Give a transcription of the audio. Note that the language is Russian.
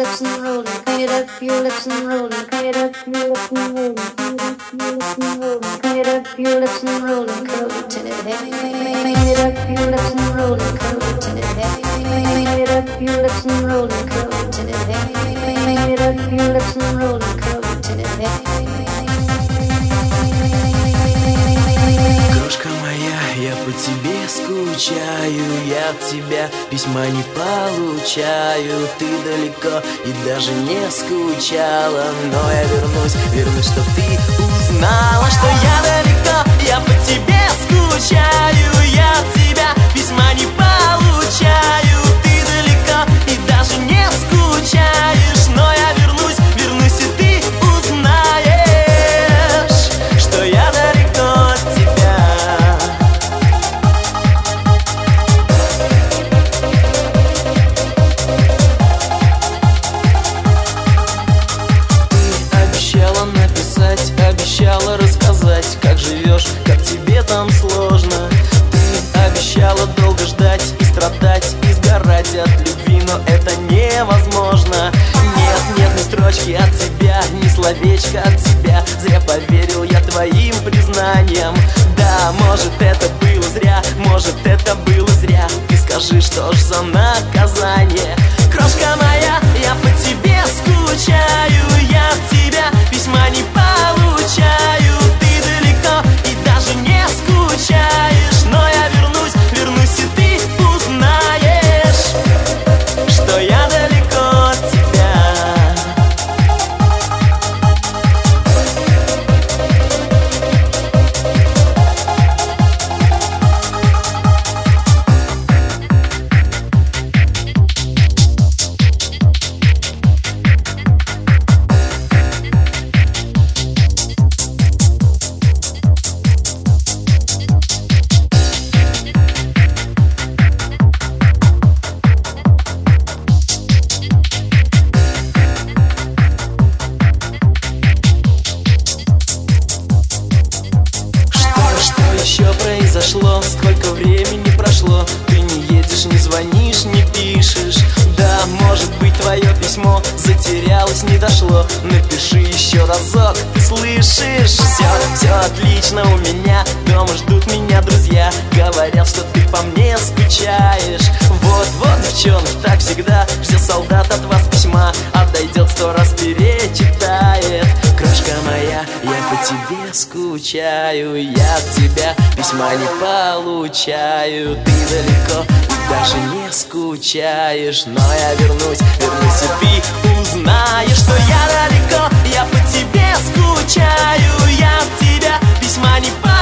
lips and roll them. Clean it up your lips and roll them. Clean it up your lips and roll them. Clean it up your lips and roll them. Curl it till it heavy. Clean it up your lips and roll them. Curl it till it heavy. Clean it up your lips and roll them. Curl it till it heavy. Clean it up your lips and roll them. Curl it till it heavy. Крошка моя, я по тебе скучаю, я от тебя письма не получаю. Ты далеко и даже не скучала, но я вернусь, чтоб ты узнала, что я далеко, я по тебе скучаю, я от тебя письма не получаю. Ты далеко и даже не скучаешь, но я вернусь, и ты узнаешь, что я далеко от тебя. Обещала рассказать, как живешь, как тебе там сложно. Ты обещала долго ждать и страдать, и сгорать от любви, но это невозможно. Нет ни строчки от тебя, ни словечка от тебя. Зря поверил я твоим признаниям. Да, может это было зря, может это было зря. Ты скажи, что ж за наказание? Крошка моя, я по тебе скучаю, я от тебя письма не получаю. Ты далеко и даже не скучаешь, но я вернусь, и ты узнаешь, что я далеко от тебя. Сколько времени прошло, ты не едешь, не звонишь, не пишешь. Да, может быть твое письмо затерялось, не дошло. Напиши еще разок, ты слышишь? Все отлично у меня, дома ждут меня друзья. Говорят, что ты по мне скучаешь. Вот, девчонки, так всегда ждет солдат от вас письма, а дойдет 100 раз перечитает. Крошка моя, я по тебе скучаю, я от тебя письма не получаю. Ты далеко и даже не скучаешь, но я вернусь, и ты узнаешь, что я далеко, я по тебе скучаю, я от тебя письма не получаю.